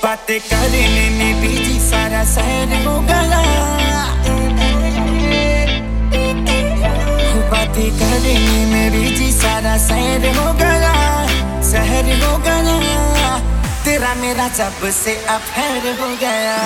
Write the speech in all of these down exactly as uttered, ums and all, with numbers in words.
बातें करने में बिजी सारा शहर हो गया, बातें करने में बिजी सारा शहर हो गया, शहर हो गया। तेरा मेरा जब से अफेयर हो गया।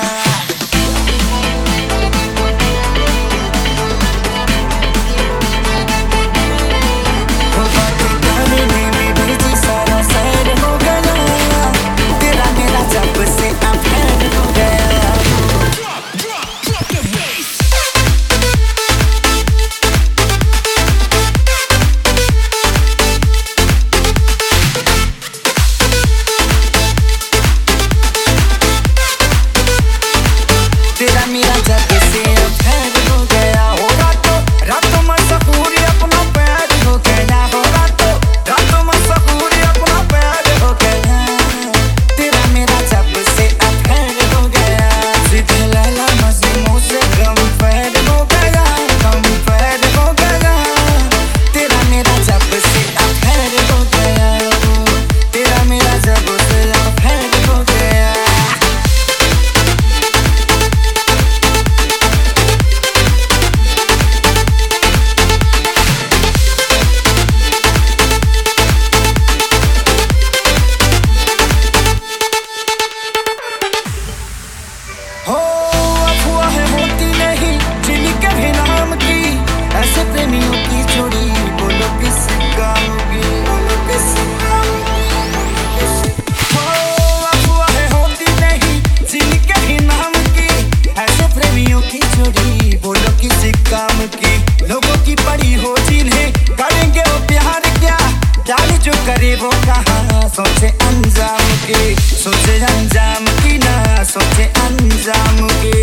लोगों की पड़ी हो जिन्हें करेंगे वो प्यार क्या, प्यार जो करे वो कहाँ सोचे अंजाम के, सोचे अंजाम की ना सोचे अंजाम के।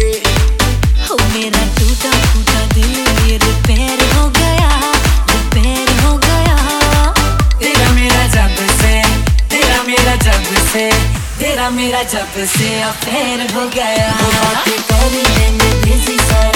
हो मेरा टूटा फूटा दिल ये रिपेयर हो गया, रिपेयर हो गया। तेरा मेरा जब से, तेरा मेरा जब से, तेरा मेरा जब से अफेयर हो गया। बातें करने में बिजी सारा